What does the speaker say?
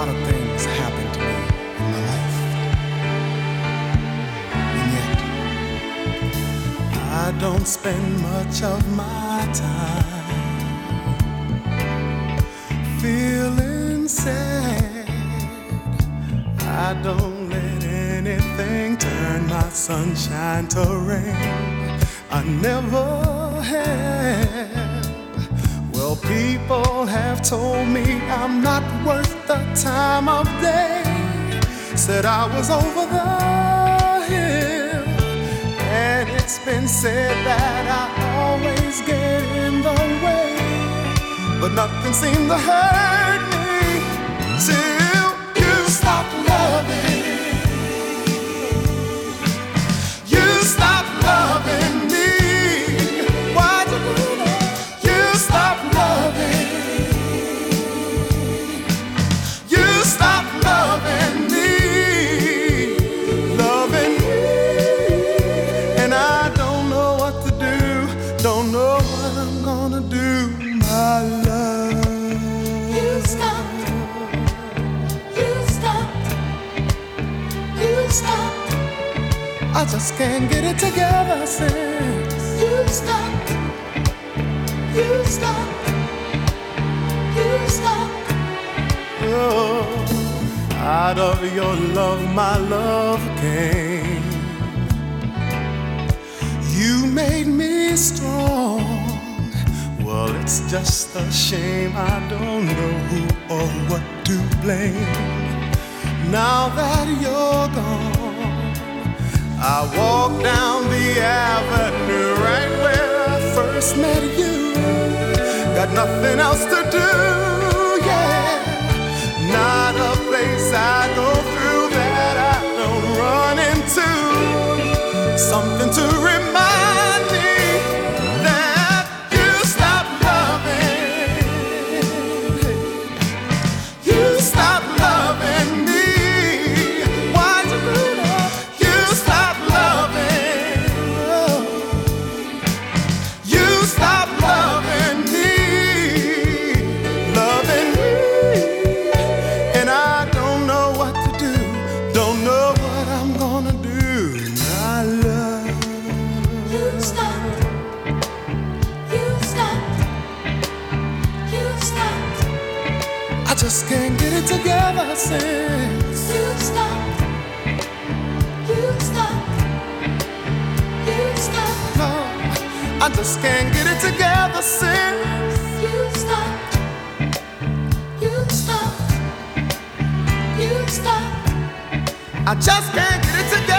lot of things happen to me in my life, and yet I don't spend much of my time feeling sad. I don't let anything turn my sunshine to rain. I never have. Well, people have told me I'm not worth the time of day. Said I was over the hill, and it's been said that I always get in the way. But nothing seemed to hurt me till you stopped loving. You stopped loving me. Why'd you do that? You stopped loving. You stopped loving me, loving me. And I don't know what to do, don't know what I'm gonna do, my love. You stopped. You stopped. You stopped. I just can't get it together since You stopped. You stopped. You stopped. oh, out of your love my love came. You made me strong. Well, it's just a shame I don't know who or what to blame. Now that you're gone, I walk down the avenue right where I first met you. Got nothing else to do, yeah. Not a place I go through that I don't run into. Something to remind me that you stopped loving. You stopped loving me. Why'd you do that? You stopped loving. You stopped loving me, loving me. And I don't know what to do, don't know what I'm gonna do, my love. You stopped. You stopped. You stopped. I just can't get it together since You stopped. You stopped. You stopped. no, I just can't get it together since You stopped. You stopped. You stopped. I just can't get it together.